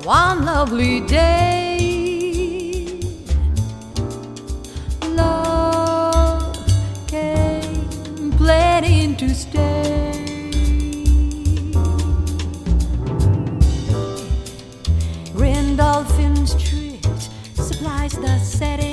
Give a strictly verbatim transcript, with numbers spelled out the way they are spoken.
one lovely day, love came planning to stay. Green Dolphin Street supplies the setting.